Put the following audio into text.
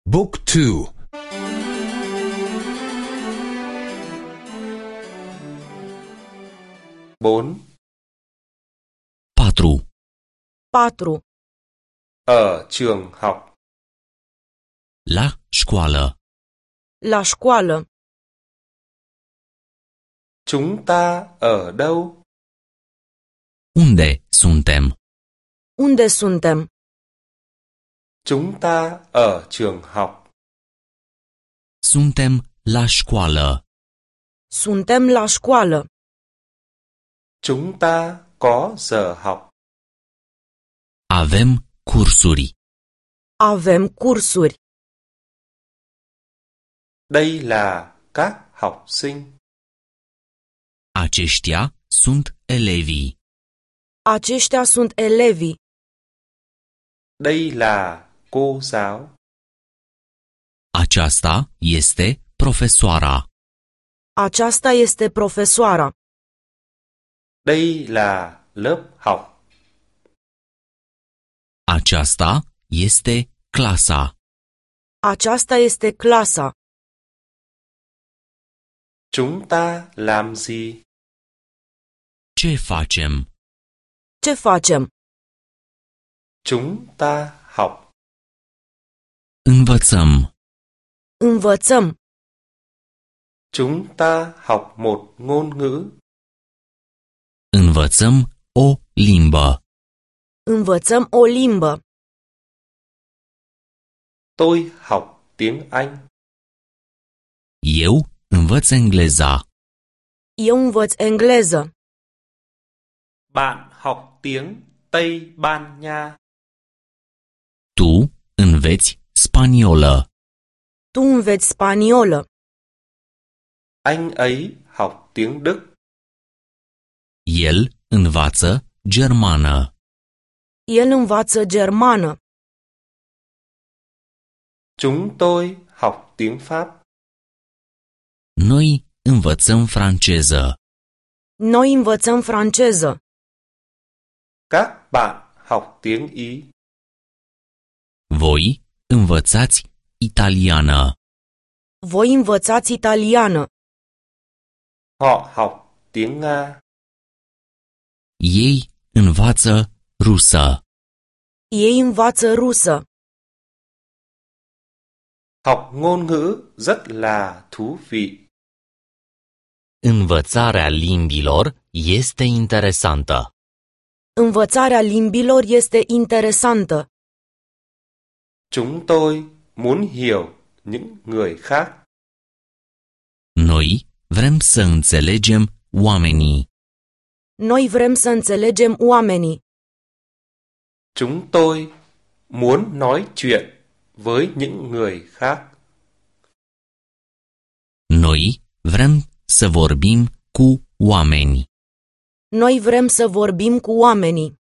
Book 2. 4. 4. 4. Ở trường học. La școală. La școală. Chúng ta ở đâu? Unde suntem? Unde suntem? Chúng ta ở trường học. Suntem la școală. Suntem la școală. Chúng ta có giờ học. Avem cursuri. Avem cursuri. Đây là các học sinh. Aceștia sunt elevii. Aceștia sunt elevii. Đây là cô giáo. Aceasta este profesoara. Aceasta este profesoara. Đây là lớp học. Aceasta este clasa. Aceasta este clasa. Chúng ta làm gì? Ce facem? Ce facem? Chúng ta học. Învățăm. Învățăm. Chúng ta học một ngôn ngữ. Învățăm o limbă. Învățăm o limbă. Tôi học tiếng Anh. Eu învăț engleza. Eu învăț engleză. Bạn học tiếng Tây Ban Nha. Tu înveți spaniolă. Tu înveți spaniolă. Anh ấy học tiếng Đức. El învață germană. El învață germană. Chúng tôi học tiếng Pháp. Noi învățăm franceză. Noi învățăm franceză. Các bạn học tiếng Ý. Voi învățați italiană. Voi învățați italiană. Họ học tiếng Nga. Ei învață rusă. Ei învață rusă. Học ngôn ngữ rất là thú vị. Învățarea limbilor este interesantă. Învățarea limbilor este interesantă. Chúng tôi muốn hiểu những người khác. Noi vrem să înțelegem oamenii. Noi vrem să înțelegem oamenii. Chúng tôi muốn nói chuyện với những người khác. Noi vrem să vorbim cu oameni. Noi vrem să vorbim cu oamenii.